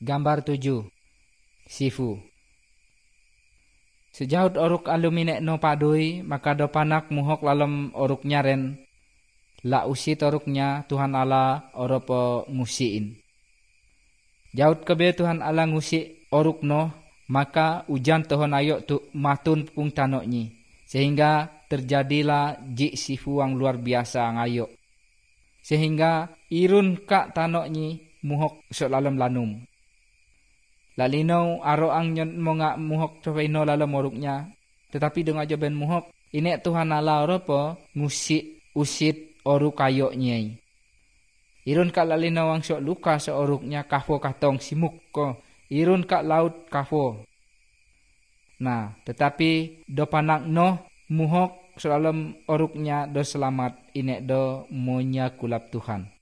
Gambar 7. Sifu. Sejauh oruk aluminek no padui, maka do panak muhok lalom oruknya ren. La usit oruknya Tuhan Allah oropo ngusiin. Jaut kebe Tuhan Allah ngusik oruk no, maka ujan tohon ayok tu matun pung tanoknyi. Sehingga terjadilah jik sifu yang luar biasa ngayok. Sehingga irun kak tanoknyi muhok sok lalom lanum. Lalino aro ang nyon monga muhok cobaino lalom oruknya. Tetapi dengan jaban muhok, inek Tuhan Allah oropo ngusik usit oruk kayoknya. Irun kak lalino wang sok luka sok oruknya kafo katong simuk ko. Irun kak laut kafo. Nah, tetapi do panak no muhok soalem oruknya do selamat, inek do monya kulap Tuhan.